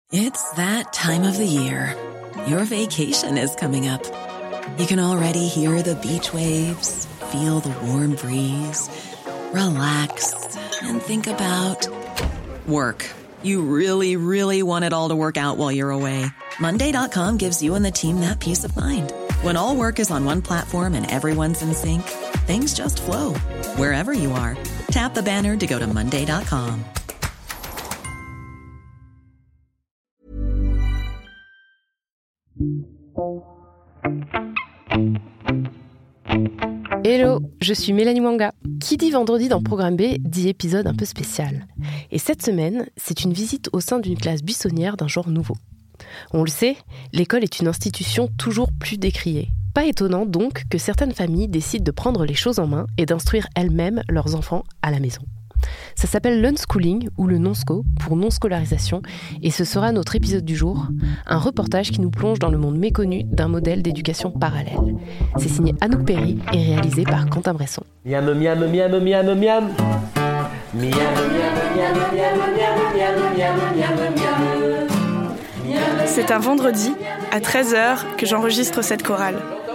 It's that time of the year. Your vacation is coming up. You can already hear the beach waves, feel the warm breeze, relax, and think about work. You really, really want it all to work out while you're away. Monday.com gives you and the team that peace of mind. When all work is on one platform and everyone's in sync, things just flow. Wherever you are, tap the banner to go to Monday.com. Hello, je suis Mélanie Mwanga. Qui dit vendredi dans Programme B dit épisode un peu spécial. Et cette semaine, c'est une visite au sein d'une classe buissonnière d'un genre nouveau. On le sait, l'école est une institution toujours plus décriée. Pas étonnant donc que certaines familles décident de prendre les choses en main et d'instruire elles-mêmes leurs enfants à la maison. Ça s'appelle l'unschooling ou le non-sco pour non-scolarisation et ce sera notre épisode du jour, un reportage qui nous plonge dans le monde méconnu d'un modèle d'éducation parallèle. C'est signé Anouk Perry et réalisé par Quentin Bresson. Miam miam miam miam miam miam. Miam C'est un vendredi, à 13h, que j'enregistre cette chorale.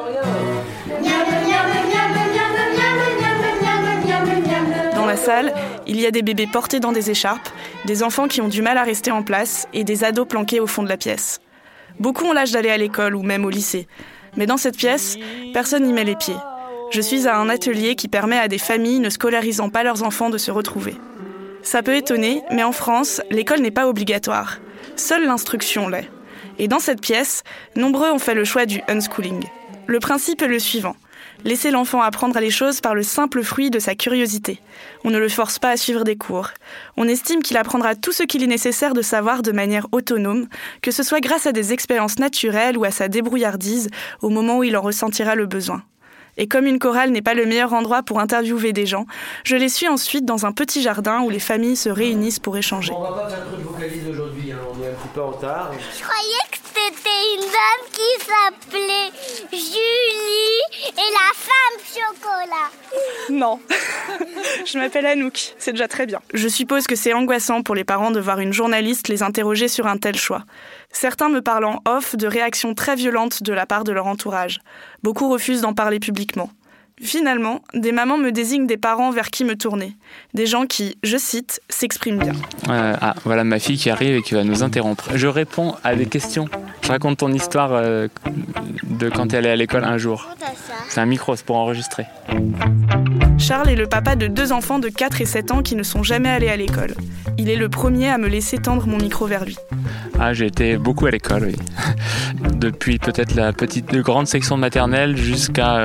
Dans la salle, il y a des bébés portés dans des écharpes, des enfants qui ont du mal à rester en place et des ados planqués au fond de la pièce. Beaucoup ont l'âge d'aller à l'école ou même au lycée. Mais dans cette pièce, personne n'y met les pieds. Je suis à un atelier qui permet à des familles ne scolarisant pas leurs enfants de se retrouver. Ça peut étonner, mais en France, l'école n'est pas obligatoire. Seule l'instruction l'est. Et dans cette pièce, nombreux ont fait le choix du unschooling. Le principe est le suivant. Laisser l'enfant apprendre les choses par le simple fruit de sa curiosité. On ne le force pas à suivre des cours. On estime qu'il apprendra tout ce qu'il est nécessaire de savoir de manière autonome, que ce soit grâce à des expériences naturelles ou à sa débrouillardise au moment où il en ressentira le besoin. Et comme une chorale n'est pas le meilleur endroit pour interviewer des gens, je les suis ensuite dans un petit jardin où les familles se réunissent pour échanger. On va pas faire trop de vocalises aujourd'hui, on est un petit peu en retard. Je croyais que c'était une dame qui s'appelait Julie et la femme chocolat. Non, je m'appelle Anouk, c'est déjà très bien. Je suppose que c'est angoissant pour les parents de voir une journaliste les interroger sur un tel choix. Certains me parlent en off de réactions très violentes de la part de leur entourage. Beaucoup refusent d'en parler publiquement. Finalement, des mamans me désignent des parents vers qui me tourner. Des gens qui, je cite, s'expriment bien. Voilà ma fille qui arrive et qui va nous interrompre. Je réponds à des questions. Je raconte ton histoire de quand elle est à l'école un jour. C'est un micro, c'est pour enregistrer. Charles est le papa de 2 enfants de 4 et 7 ans qui ne sont jamais allés à l'école. Il est le premier à me laisser tendre mon micro vers lui. J'ai été beaucoup à l'école, oui. Depuis peut-être la grande section de maternelle jusqu'à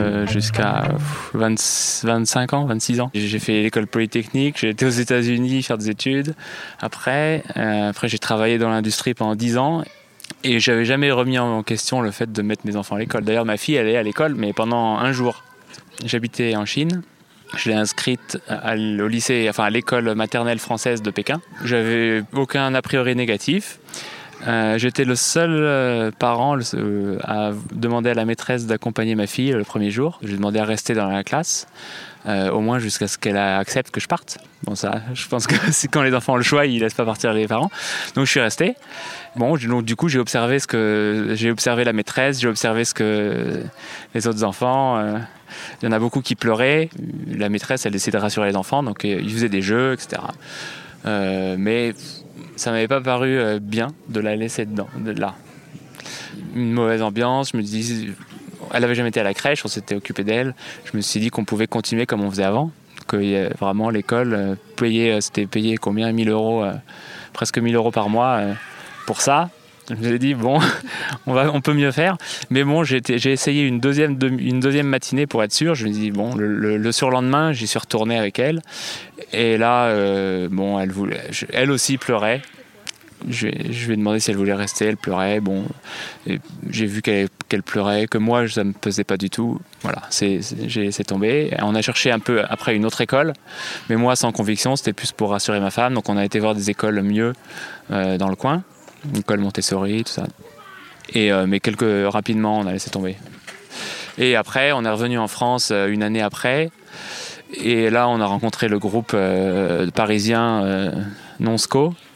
25 ans, 26 ans. J'ai fait l'école polytechnique, j'ai été aux États-Unis faire des études. Après j'ai travaillé dans l'industrie pendant 10 ans. Et j'avais jamais remis en question le fait de mettre mes enfants à l'école. D'ailleurs, ma fille, elle est à l'école, mais pendant un jour. J'habitais en Chine. Je l'ai inscrite au lycée, à l'école maternelle française de Pékin. J'avais aucun a priori négatif. J'étais le seul parent à demander à la maîtresse d'accompagner ma fille le premier jour. Je lui ai demandé à rester dans la classe, au moins jusqu'à ce qu'elle accepte que je parte. Bon, ça, je pense que c'est quand les enfants ont le choix, ils ne laissent pas partir les parents. Donc je suis resté. Bon, donc du coup, j'ai observé la maîtresse, j'ai observé ce que les autres enfants. Il y en a beaucoup qui pleuraient. La maîtresse, elle essayait de rassurer les enfants, donc ils faisaient des jeux, etc. Mais ça m'avait pas paru bien de la laisser là. Une mauvaise ambiance. Je me dis, elle avait jamais été à la crèche, on s'était occupé d'elle. Je me suis dit qu'on pouvait continuer comme on faisait avant, que vraiment l'école c'était payé combien, 1 000 €, presque 1 000 € par mois pour ça. Je me suis dit, bon, on peut mieux faire. Mais bon, j'ai essayé une deuxième matinée pour être sûr. Je me suis dit, bon, le surlendemain, j'y suis retourné avec elle. Et là, elle aussi pleurait. Je lui ai demandé si elle voulait rester, elle pleurait. Bon, et j'ai vu qu'elle pleurait, que moi, ça ne me pesait pas du tout. Voilà, c'est tombé. On a cherché un peu après une autre école, mais moi, sans conviction, c'était plus pour rassurer ma femme. Donc, on a été voir des écoles mieux dans le coin. Une école Montessori, tout ça. Mais rapidement, on a laissé tomber. Et après, on est revenu en France une année après. Et là, on a rencontré le groupe parisien non-sco.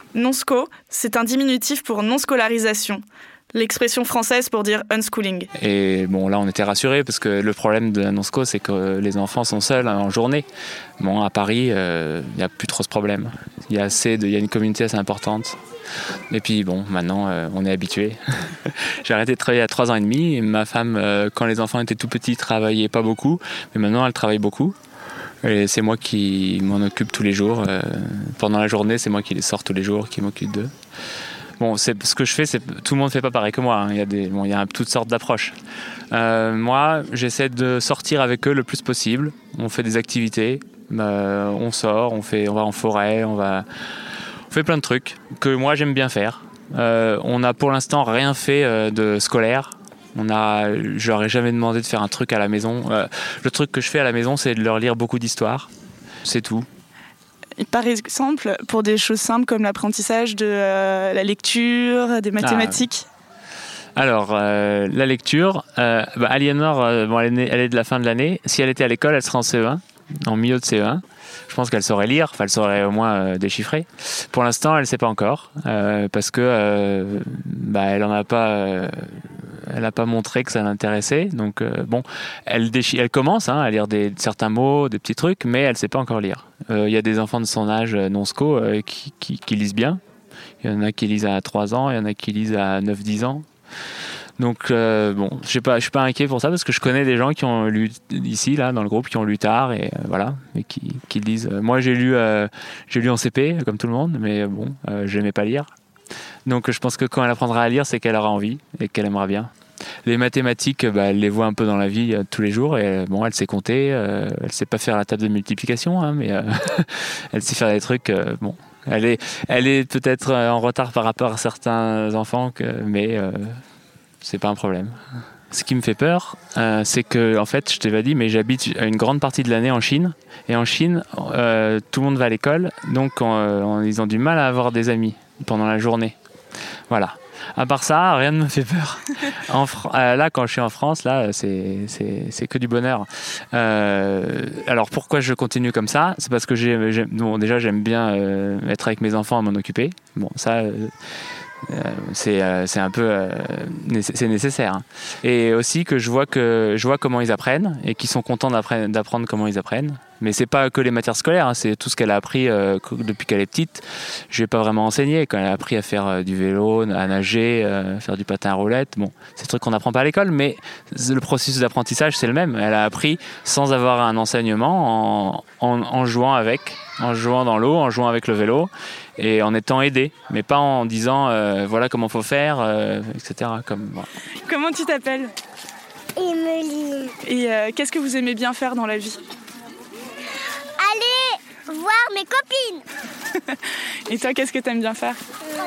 Non-sco, c'est un diminutif pour non-scolarisation. L'expression française pour dire unschooling. Et bon, là, on était rassurés parce que le problème de la non-sco, c'est que les enfants sont seuls en journée. Bon, à Paris, il n'y a plus trop ce problème. Il y a une communauté assez importante. Et puis bon, maintenant, on est habitué. J'ai arrêté de travailler à 3 ans et demi. Et ma femme, quand les enfants étaient tout petits, travaillait pas beaucoup. Mais maintenant, elle travaille beaucoup. Et c'est moi qui m'en occupe tous les jours. Pendant la journée, c'est moi qui les sors tous les jours, qui m'occupe d'eux. Bon, ce que je fais, tout le monde ne fait pas pareil que moi. Hein. Il y a toutes sortes d'approches. Moi, j'essaie de sortir avec eux le plus possible. On fait des activités, on sort, on va en forêt, on fait plein de trucs que moi j'aime bien faire. On n'a pour l'instant rien fait de scolaire. Je leur ai jamais demandé de faire un truc à la maison. Le truc que je fais à la maison, c'est de leur lire beaucoup d'histoires. C'est tout. Et par exemple, pour des choses simples comme l'apprentissage de la lecture, des mathématiques. Alors, la lecture, Aliénor, elle est de la fin de l'année. Si elle était à l'école, elle serait en CE1, en milieu de CE1. Je pense qu'elle saurait lire, elle saurait au moins déchiffrer. Pour l'instant, elle ne sait pas encore, parce que elle en a pas... Elle n'a pas montré que ça l'intéressait, donc elle commence à lire certains mots, des petits trucs, mais elle ne sait pas encore lire. Il y a des enfants de son âge non-sco qui lisent bien. Il y en a qui lisent à 3 ans, il y en a qui lisent à 9-10 ans. Donc je suis pas inquiet pour ça parce que je connais des gens qui ont lu ici là dans le groupe, qui ont lu tard et qui lisent. Moi j'ai lu en CP comme tout le monde, mais j'aimais pas lire. Donc je pense que quand elle apprendra à lire, c'est qu'elle aura envie et qu'elle aimera bien. Les mathématiques, elle les voit un peu dans la vie tous les jours et elle sait compter, elle sait pas faire la table de multiplication, hein, mais elle sait faire des trucs. Elle est peut-être en retard par rapport à certains enfants, mais c'est pas un problème. Ce qui me fait peur, c'est que, en fait, je t'ai pas dit, mais j'habite une grande partie de l'année en Chine. Et en Chine, tout le monde va à l'école, donc ils ont du mal à avoir des amis pendant la journée. Voilà. À part ça, rien ne me fait peur. Là, quand je suis en France, là, c'est que du bonheur. Alors, pourquoi je continue comme ça ? C'est parce que déjà, j'aime bien être avec mes enfants, à m'en occuper. Bon, ça... c'est un peu c'est nécessaire, hein. Et aussi que je vois comment ils apprennent et qu'ils sont contents d'apprendre comment ils apprennent. Mais c'est pas que les matières scolaires, hein, c'est tout ce qu'elle a appris depuis qu'elle est petite. Je vais pas vraiment enseigner. Quand elle a appris à faire du vélo, à nager, faire du patin à roulettes, c'est des trucs qu'on n'apprend pas à l'école, mais le processus d'apprentissage c'est le même. Elle a appris sans avoir un enseignement, en jouant dans l'eau, en jouant avec le vélo et en étant aidée, mais pas en disant voilà comment faut faire, etc. Comment tu t'appelles ? Emeline. Et qu'est-ce que vous aimez bien faire dans la vie ? Aller voir mes copines. Et toi, qu'est-ce que tu aimes bien faire ?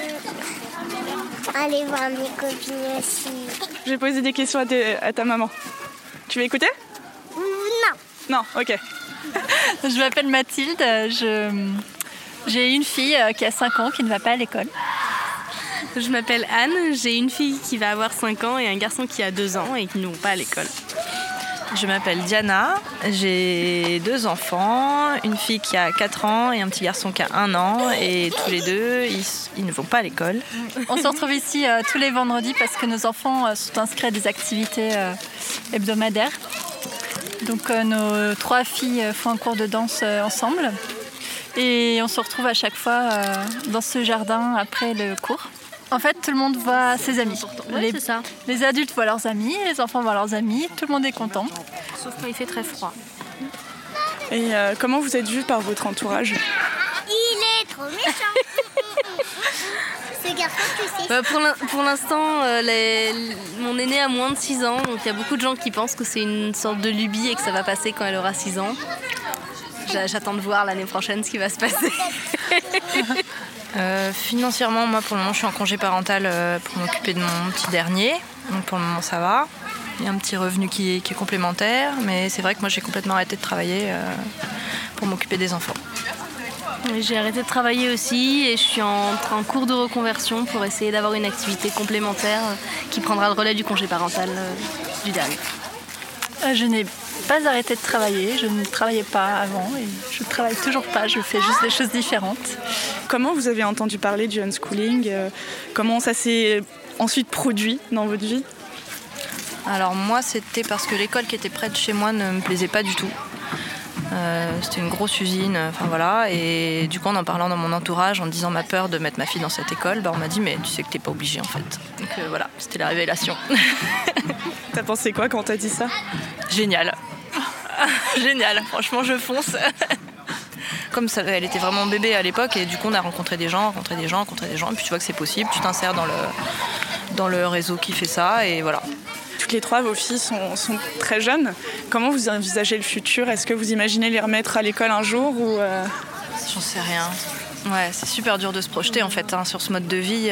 Aller voir mes copines aussi. Je vais poser des questions à ta maman. Tu veux écouter ? Non. Non, ok. Je m'appelle Mathilde, j'ai une fille qui a 5 ans qui ne va pas à l'école. Je m'appelle Anne, j'ai une fille qui va avoir 5 ans et un garçon qui a 2 ans et qui ne vont pas à l'école. Je m'appelle Diana, j'ai 2 enfants, une fille qui a 4 ans et un petit garçon qui a 1 an et tous les deux, ils ne vont pas à l'école. On se retrouve ici tous les vendredis parce que nos enfants sont inscrits à des activités hebdomadaires. Donc nos 3 filles font un cours de danse ensemble et on se retrouve à chaque fois dans ce jardin après le cours. En fait, tout le monde voit ses amis. Ouais, c'est ça. Les adultes voient leurs amis, les enfants voient leurs amis, tout le monde est content. Sauf quand il fait très froid. Et comment vous êtes vus par votre entourage ? Il est trop méchant. Ce garçon, tu sais. Pour l'instant, mon aînée a moins de 6 ans, donc il y a beaucoup de gens qui pensent que c'est une sorte de lubie et que ça va passer quand elle aura 6 ans. J'attends de voir l'année prochaine ce qui va se passer. Financièrement, moi pour le moment je suis en congé parental pour m'occuper de mon petit dernier. Donc pour le moment ça va. Il y a un petit revenu qui est complémentaire, mais c'est vrai que moi j'ai complètement arrêté de travailler pour m'occuper des enfants. J'ai arrêté de travailler aussi et je suis en cours de reconversion pour essayer d'avoir une activité complémentaire qui prendra le relais du congé parental du dernier. Je n'ai pas arrêté de travailler. Je ne travaillais pas avant et je ne travaille toujours pas. Je fais juste des choses différentes. Comment vous avez entendu parler du unschooling ? Comment ça s'est ensuite produit dans votre vie ? Alors moi, c'était parce que l'école qui était près de chez moi ne me plaisait pas du tout. C'était une grosse usine, enfin voilà, et du coup en parlant dans mon entourage, en disant ma peur de mettre ma fille dans cette école, on m'a dit mais tu sais que t'es pas obligée en fait. Donc voilà, c'était la révélation. T'as pensé quoi quand t'as dit ça ? Génial. Génial, franchement je fonce. Comme ça, elle était vraiment bébé à l'époque et du coup on a rencontré des gens, et puis tu vois que c'est possible, tu t'insères dans le réseau qui fait ça et voilà. Toutes les trois, vos filles sont très jeunes. Comment vous envisagez le futur ? Est-ce que vous imaginez les remettre à l'école un jour ou J'en sais rien. Ouais, c'est super dur de se projeter en fait sur ce mode de vie.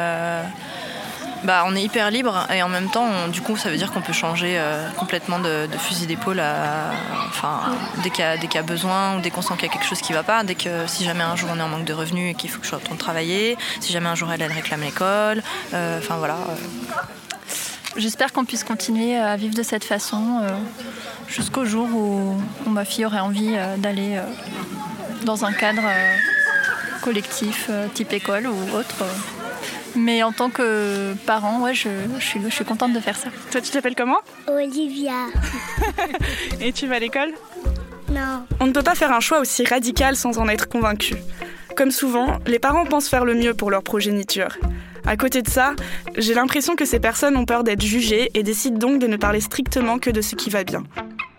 On est hyper libre et en même temps, du coup, ça veut dire qu'on peut changer complètement de fusil d'épaule dès qu'il y a besoin ou dès qu'on sent qu'il y a quelque chose qui ne va pas, si jamais un jour on est en manque de revenus et qu'il faut que je retourne travailler, si jamais un jour elle réclame l'école, voilà. J'espère qu'on puisse continuer à vivre de cette façon jusqu'au jour où ma fille aurait envie d'aller dans un cadre collectif type école ou autre. Mais en tant que parent, ouais, je suis contente de faire ça. Toi, tu t'appelles comment ? Olivia. Et tu vas à l'école ? Non. On ne peut pas faire un choix aussi radical sans en être convaincu. Comme souvent, les parents pensent faire le mieux pour leur progéniture. À côté de ça, j'ai l'impression que ces personnes ont peur d'être jugées et décident donc de ne parler strictement que de ce qui va bien.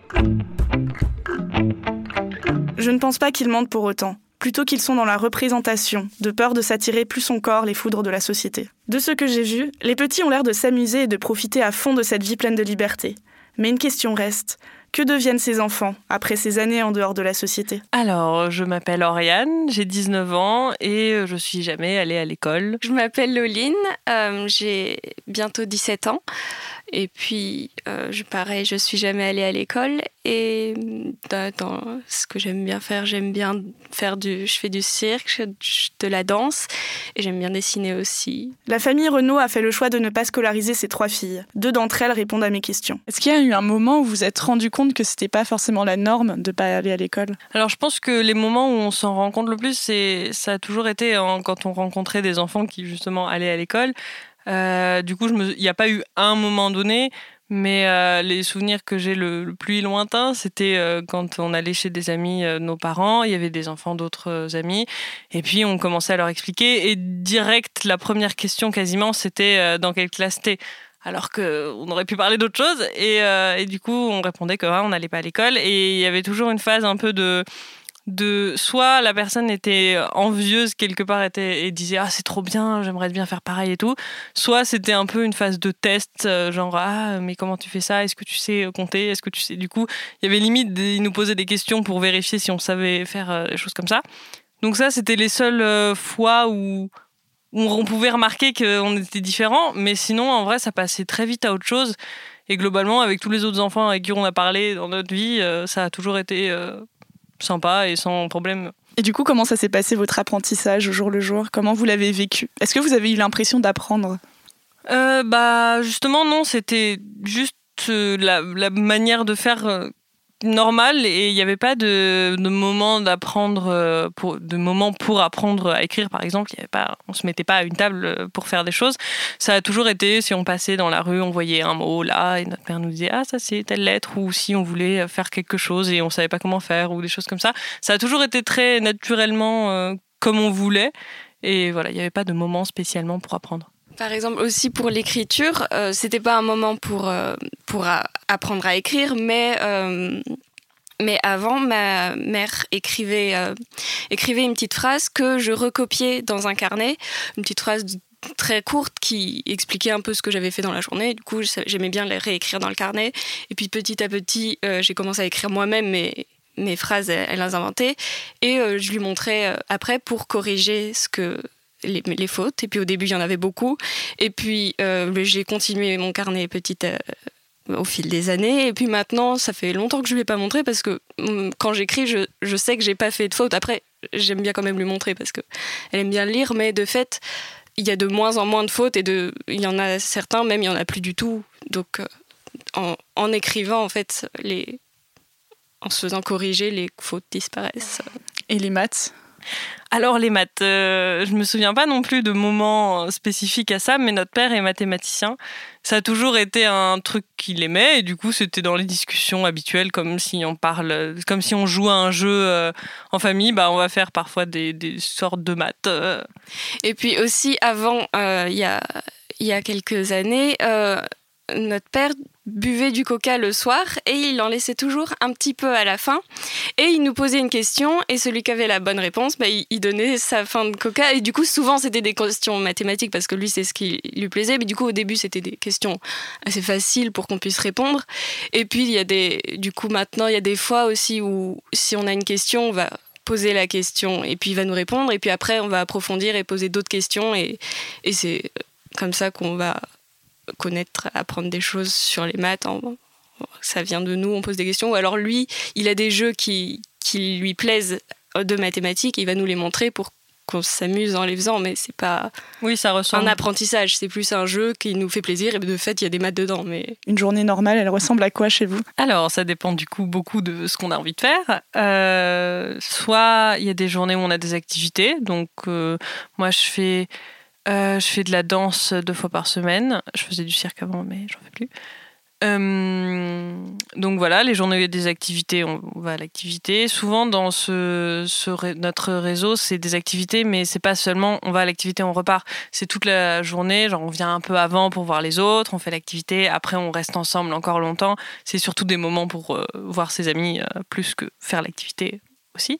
Je ne pense pas qu'ils mentent pour autant. Plutôt qu'ils sont dans la représentation, de peur de s'attirer plus encore les foudres de la société. De ce que j'ai vu, les petits ont l'air de s'amuser et de profiter à fond de cette vie pleine de liberté. Mais une question reste, que deviennent ces enfants après ces années en dehors de la société ? Alors, je m'appelle Oriane, j'ai 19 ans et je suis jamais allée à l'école. Je m'appelle Loline, j'ai bientôt 17 ans. Et puis, je suis jamais allée à l'école. Et dans ce que j'aime bien faire, je fais du cirque, de la danse. Et j'aime bien dessiner aussi. La famille Renaud a fait le choix de ne pas scolariser ses 3 filles. 2 d'entre elles répondent à mes questions. Est-ce qu'il y a eu un moment où vous vous êtes rendu compte que c'était pas forcément la norme de pas aller à l'école ? Alors, je pense que les moments où on s'en rend compte le plus, ça a toujours été quand on rencontrait des enfants qui, justement, allaient à l'école. Du coup, il n'y a pas eu un moment donné, mais les souvenirs que j'ai le plus lointain, c'était quand on allait chez des amis de nos parents, il y avait des enfants d'autres amis, et puis on commençait à leur expliquer, et direct, la première question quasiment, c'était dans quelle classe t'es ? Alors qu'on aurait pu parler d'autre chose, et du coup, on répondait qu'on n'allait pas à l'école, et il y avait toujours une phase un peu de soit la personne était envieuse quelque part et disait ah c'est trop bien, j'aimerais bien faire pareil et tout, soit c'était un peu une phase de test, genre ah mais comment tu fais ça, est-ce que tu sais compter, est-ce que tu sais, du coup il y avait limite ils nous posaient des questions pour vérifier si on savait faire des choses comme ça. Donc ça c'était les seules fois où on pouvait remarquer qu'on était différents, mais sinon en vrai ça passait très vite à autre chose, et globalement avec tous les autres enfants avec qui on a parlé dans notre vie, ça a toujours été sympa et sans problème. Et du coup, comment ça s'est passé votre apprentissage au jour le jour ? Comment vous l'avez vécu ? Est-ce que vous avez eu l'impression d'apprendre ? Justement, non, c'était juste la manière de faire normale, et il n'y avait pas de moment d'apprendre, de moment pour apprendre à écrire, par exemple. On ne se mettait pas à une table pour faire des choses. Ça a toujours été, si on passait dans la rue, on voyait un mot là, et notre mère nous disait « Ah, ça c'est telle lettre », ou si on voulait faire quelque chose et on ne savait pas comment faire, ou des choses comme ça. Ça a toujours été très naturellement comme on voulait, et voilà, il n'y avait pas de moment spécialement pour apprendre. Par exemple, aussi pour l'écriture, c'était pas un moment pour apprendre à écrire, mais avant, ma mère écrivait une petite phrase que je recopiais dans un carnet, une petite phrase très courte qui expliquait un peu ce que j'avais fait dans la journée. Du coup, j'aimais bien les réécrire dans le carnet. Et puis petit à petit, j'ai commencé à écrire moi-même mes phrases, elle les inventait, et je lui montrais après pour corriger les fautes. Et puis au début, il y en avait beaucoup. Et puis j'ai continué mon carnet au fil des années. Et puis maintenant, ça fait longtemps que je ne lui ai pas montré, parce que quand j'écris, je sais que je n'ai pas fait de fautes. Après, j'aime bien quand même lui montrer parce qu'elle aime bien le lire. Mais de fait, il y a de moins en moins de fautes, et il y en a certains, même il n'y en a plus du tout. Donc en écrivant, en fait, en se faisant corriger, les fautes disparaissent. Et les maths ? Alors les maths, je me souviens pas non plus de moments spécifiques à ça, mais notre père est mathématicien. Ça a toujours été un truc qu'il aimait et du coup c'était dans les discussions habituelles, comme si on joue à un jeu en famille, on va faire parfois des sortes de maths. Et puis aussi avant, il y a quelques années, notre père buvait du coca le soir et il en laissait toujours un petit peu à la fin et il nous posait une question et celui qui avait la bonne réponse, il donnait sa fin de coca et du coup souvent c'était des questions mathématiques parce que lui c'est ce qui lui plaisait, mais du coup au début c'était des questions assez faciles pour qu'on puisse répondre et puis maintenant il y a des fois aussi où si on a une question on va poser la question et puis il va nous répondre et puis après on va approfondir et poser d'autres questions et c'est comme ça qu'on va apprendre des choses sur les maths. Ça vient de nous, on pose des questions. Ou alors lui, il a des jeux qui lui plaisent de mathématiques, il va nous les montrer pour qu'on s'amuse en les faisant, mais c'est pas ça ressemble. Un apprentissage, c'est plus un jeu qui nous fait plaisir et de fait, il y a des maths dedans. Mais... Une journée normale, elle ressemble à quoi chez vous ? Alors, ça dépend du coup beaucoup de ce qu'on a envie de faire. Soit il y a des journées où on a des activités, donc moi je fais de la danse 2 fois par semaine. Je faisais du cirque avant, mais j'en fais plus. Donc voilà, les journées où il y a des activités, on va à l'activité. Souvent, dans notre réseau, c'est des activités, mais c'est pas seulement on va à l'activité, on repart. C'est toute la journée, genre on vient un peu avant pour voir les autres, on fait l'activité, après on reste ensemble encore longtemps. C'est surtout des moments pour voir ses amis, plus que faire l'activité aussi.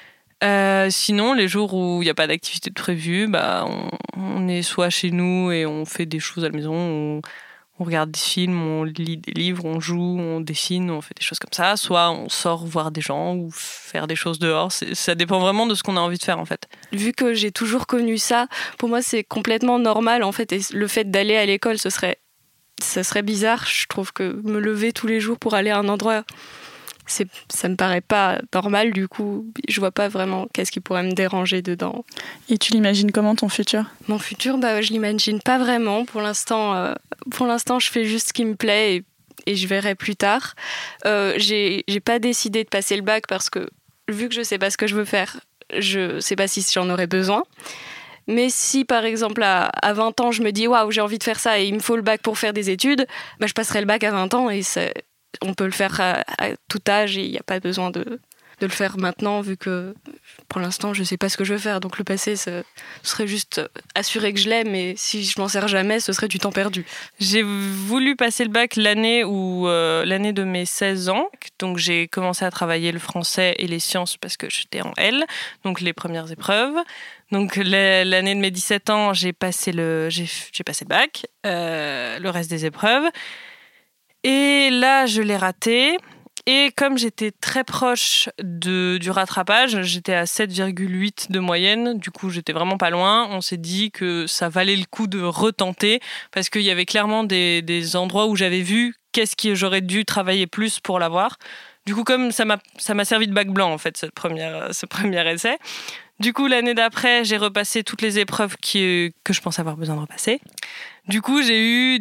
Sinon, les jours où il n'y a pas d'activité prévue, on est soit chez nous et on fait des choses à la maison, on regarde des films, on lit des livres, on joue, on dessine, on fait des choses comme ça. Soit on sort voir des gens ou faire des choses dehors. Ça dépend vraiment de ce qu'on a envie de faire en fait. Vu que j'ai toujours connu ça, pour moi c'est complètement normal en fait. Et le fait d'aller à l'école, ça serait bizarre. Je trouve que me lever tous les jours pour aller à un endroit... ça me paraît pas normal, du coup, je vois pas vraiment qu'est-ce qui pourrait me déranger dedans. Et tu l'imagines comment ton futur ? Mon futur, je l'imagine pas vraiment. Pour l'instant, je fais juste ce qui me plaît et je verrai plus tard. J'ai pas décidé de passer le bac parce que, vu que je sais pas ce que je veux faire, je sais pas si j'en aurais besoin. Mais si, par exemple, à 20 ans, je me dis « Waouh, j'ai envie de faire ça et il me faut le bac pour faire des études », je passerai le bac à 20 ans et on peut le faire à tout âge et il n'y a pas besoin de le faire maintenant vu que pour l'instant je ne sais pas ce que je veux faire. Donc le passé, ce serait juste assurer que je l'aime et si je m'en sers jamais, ce serait du temps perdu. J'ai voulu passer le bac l'année de mes 16 ans. Donc j'ai commencé à travailler le français et les sciences parce que j'étais en L, donc les premières épreuves. Donc l'année de mes 17 ans, j'ai passé le bac, le reste des épreuves. Et là, je l'ai raté. Et comme j'étais très proche du rattrapage, j'étais à 7,8 de moyenne. Du coup, j'étais vraiment pas loin. On s'est dit que ça valait le coup de retenter parce qu'il y avait clairement des endroits où j'avais vu qu'est-ce que j'aurais dû travailler plus pour l'avoir. Du coup, comme ça m'a servi de bac blanc, en fait, ce premier essai. Du coup, l'année d'après, j'ai repassé toutes les épreuves que je pensais avoir besoin de repasser. Du coup, j'ai eu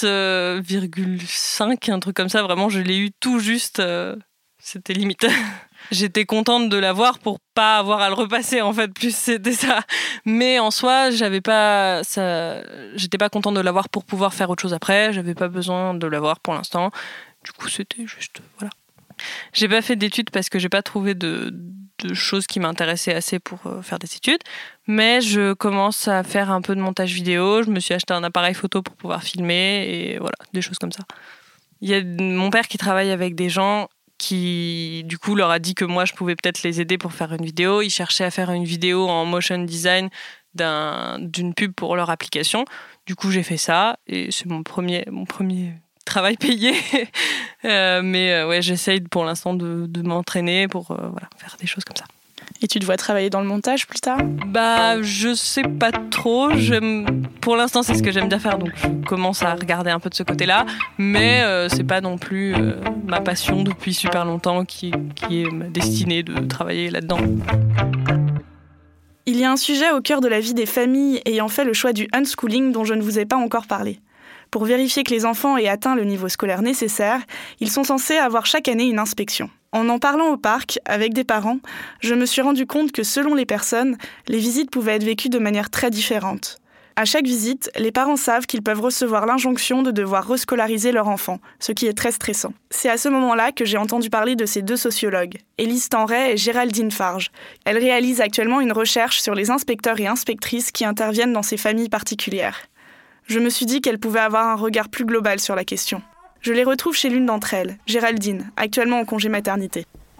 10,5, un truc comme ça. Vraiment, je l'ai eu tout juste. C'était limite. J'étais contente de l'avoir pour pas avoir à le repasser, en fait. Plus c'était ça. Mais en soi, j'étais pas contente de l'avoir pour pouvoir faire autre chose après. J'avais pas besoin de l'avoir pour l'instant. Du coup, c'était juste... Voilà. J'ai pas fait d'études parce que j'ai pas trouvé de choses qui m'intéressaient assez pour faire des études, mais je commence à faire un peu de montage vidéo. Je me suis acheté un appareil photo pour pouvoir filmer et voilà, des choses comme ça. Il y a mon père qui travaille avec des gens qui, du coup, leur a dit que moi, je pouvais peut-être les aider pour faire une vidéo. Ils cherchaient à faire une vidéo en motion design d'une pub pour leur application. Du coup, j'ai fait ça et c'est mon premier travail payé. Mais ouais, j'essaye pour l'instant de m'entraîner pour faire des choses comme ça. Et tu te vois travailler dans le montage plus tard ? Je sais pas trop. Pour l'instant, c'est ce que j'aime bien faire, donc je commence à regarder un peu de ce côté-là. Mais c'est pas non plus ma passion depuis super longtemps qui est ma destinée de travailler là-dedans. Il y a un sujet au cœur de la vie des familles ayant fait le choix du unschooling dont je ne vous ai pas encore parlé. Pour vérifier que les enfants aient atteint le niveau scolaire nécessaire, ils sont censés avoir chaque année une inspection. En parlant au parc avec des parents, je me suis rendu compte que selon les personnes, les visites pouvaient être vécues de manière très différente. À chaque visite, les parents savent qu'ils peuvent recevoir l'injonction de devoir rescolariser leur enfant, ce qui est très stressant. C'est à ce moment-là que j'ai entendu parler de ces deux sociologues, Élise Tenray et Géraldine Farge. Elles réalisent actuellement une recherche sur les inspecteurs et inspectrices qui interviennent dans ces familles particulières. Je me suis dit qu'elles pouvaient avoir un regard plus global sur la question. Je les retrouve chez l'une d'entre elles, Géraldine, actuellement en congé maternité. Oh,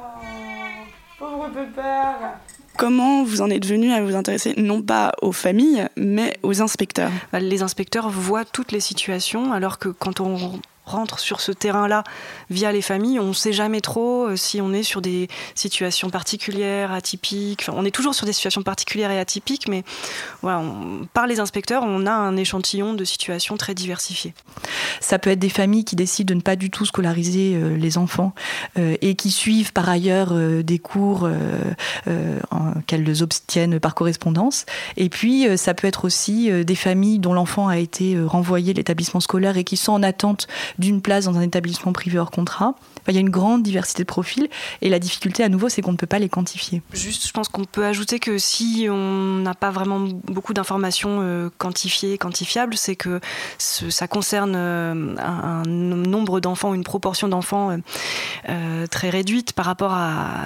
pauvre pépère. Comment vous en êtes venu à vous intéresser, non pas aux familles, mais aux inspecteurs ? Les inspecteurs voient toutes les situations, alors que quand on rentre sur ce terrain-là via les familles, on ne sait jamais trop si on est sur des situations particulières, atypiques. Enfin, on est toujours sur des situations particulières et atypiques, mais voilà, par les inspecteurs, on a un échantillon de situations très diversifiées. Ça peut être des familles qui décident de ne pas du tout scolariser les enfants et qui suivent par ailleurs des cours qu'elles obtiennent par correspondance. Et puis, ça peut être aussi des familles dont l'enfant a été renvoyé de l'établissement scolaire et qui sont en attente d'une place dans un établissement privé hors contrat. Enfin, il y a une grande diversité de profils et la difficulté à nouveau, c'est qu'on ne peut pas les quantifier. Juste, je pense qu'on peut ajouter que si on n'a pas vraiment beaucoup d'informations quantifiées, quantifiables, c'est que ça concerne un nombre d'enfants, une proportion d'enfants très réduite par rapport à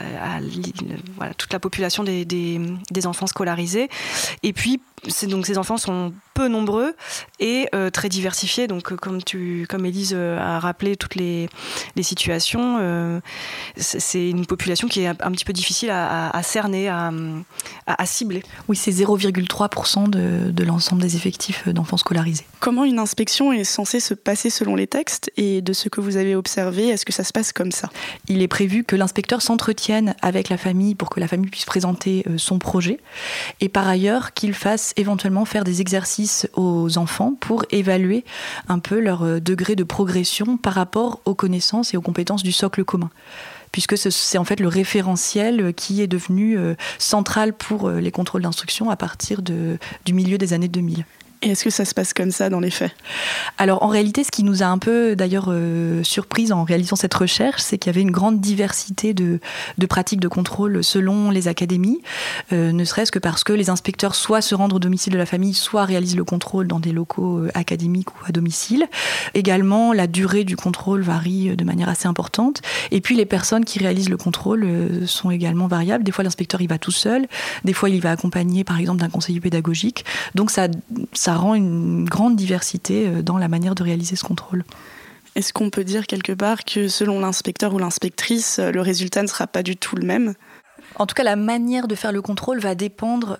voilà, toute la population des enfants scolarisés. Et puis, donc ces enfants sont peu nombreux et très diversifiés. Donc, comme Élise a rappelé toutes les situations, c'est une population qui est un petit peu difficile à cerner, à cibler. Oui, c'est 0,3% de l'ensemble des effectifs d'enfants scolarisés. Comment une inspection est censée se passer selon les textes et de ce que vous avez observé, est-ce que ça se passe comme ça ? Il est prévu que l'inspecteur s'entretienne avec la famille pour que la famille puisse présenter son projet et par ailleurs qu'il fasse éventuellement faire des exercices aux enfants pour évaluer un peu leur degré de progression par rapport aux connaissances et aux compétences du socle commun. Puisque c'est en fait le référentiel qui est devenu central pour les contrôles d'instruction à partir du milieu des années 2000. Et est-ce que ça se passe comme ça dans les faits ? Alors en réalité, ce qui nous a un peu d'ailleurs surprise en réalisant cette recherche, c'est qu'il y avait une grande diversité de pratiques de contrôle selon les académies, ne serait-ce que parce que les inspecteurs soit se rendent au domicile de la famille, soit réalisent le contrôle dans des locaux académiques ou à domicile. Également, la durée du contrôle varie de manière assez importante. Et puis les personnes qui réalisent le contrôle sont également variables. Des fois, l'inspecteur y va tout seul, des fois, il y va accompagné par exemple d'un conseiller pédagogique. Donc ça rend une grande diversité dans la manière de réaliser ce contrôle. Est-ce qu'on peut dire quelque part que selon l'inspecteur ou l'inspectrice, le résultat ne sera pas du tout le même ? En tout cas, la manière de faire le contrôle va dépendre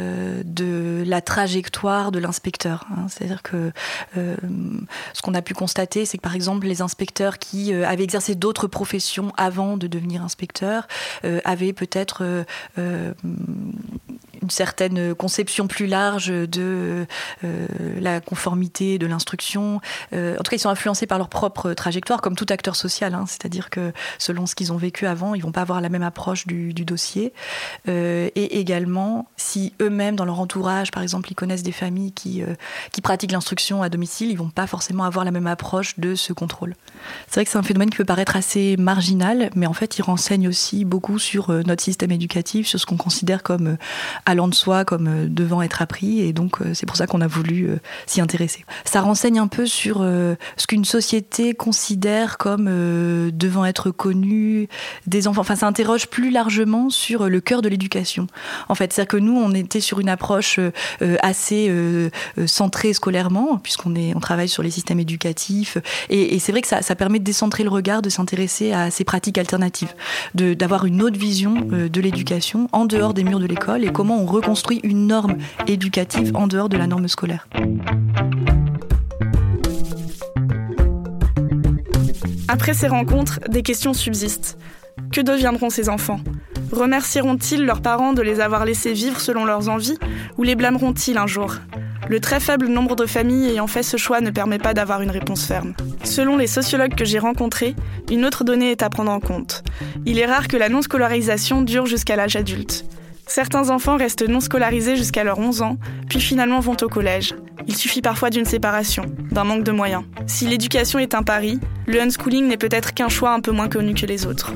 de la trajectoire de l'inspecteur. C'est-à-dire que ce qu'on a pu constater, c'est que par exemple, les inspecteurs qui avaient exercé d'autres professions avant de devenir inspecteurs avaient peut-être une certaine conception plus large de la conformité de l'instruction. En tout cas, ils sont influencés par leur propre trajectoire, comme tout acteur social. C'est-à-dire que selon ce qu'ils ont vécu avant, ils ne vont pas avoir la même approche du dossier. Et également, si eux-mêmes, dans leur entourage, par exemple, ils connaissent des familles qui pratiquent l'instruction à domicile, ils ne vont pas forcément avoir la même approche de ce contrôle. C'est vrai que c'est un phénomène qui peut paraître assez marginal, mais en fait, il renseigne aussi beaucoup sur notre système éducatif, sur ce qu'on considère comme allant de soi, comme devant être appris, et donc c'est pour ça qu'on a voulu s'y intéresser. Ça renseigne un peu sur ce qu'une société considère comme devant être connu des enfants. Enfin, ça interroge plus largement sur le cœur de l'éducation. En fait, c'est-à-dire que nous, on était sur une approche assez centrée scolairement, puisqu'on travaille sur les systèmes éducatifs, et c'est vrai que ça permet de décentrer le regard, de s'intéresser à ces pratiques alternatives, d'avoir une autre vision de l'éducation en dehors des murs de l'école, et comment on reconstruit une norme éducative en dehors de la norme scolaire. Après ces rencontres, des questions subsistent. Que deviendront ces enfants ? Remercieront-ils leurs parents de les avoir laissés vivre selon leurs envies ou les blâmeront-ils un jour ? Le très faible nombre de familles ayant fait ce choix ne permet pas d'avoir une réponse ferme. Selon les sociologues que j'ai rencontrés, une autre donnée est à prendre en compte. Il est rare que la non-scolarisation dure jusqu'à l'âge adulte. Certains enfants restent non scolarisés jusqu'à leurs 11 ans, puis finalement vont au collège. Il suffit parfois d'une séparation, d'un manque de moyens. Si l'éducation est un pari, le unschooling n'est peut-être qu'un choix un peu moins connu que les autres.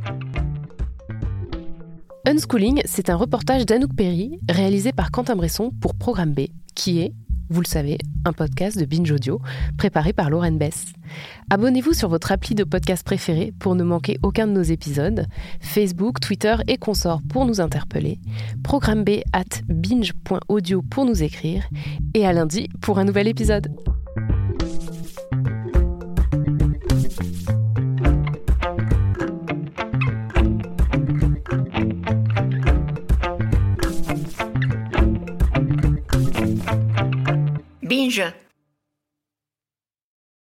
Unschooling, c'est un reportage d'Anouk Perry, réalisé par Quentin Bresson pour Programme B, qui est, vous le savez, un podcast de Binge Audio, préparé par Lauren Bess. Abonnez-vous sur votre appli de podcast préféré pour ne manquer aucun de nos épisodes, Facebook, Twitter et consorts pour nous interpeller, programmeb@binge.audio pour nous écrire, et à lundi pour un nouvel épisode. Binge.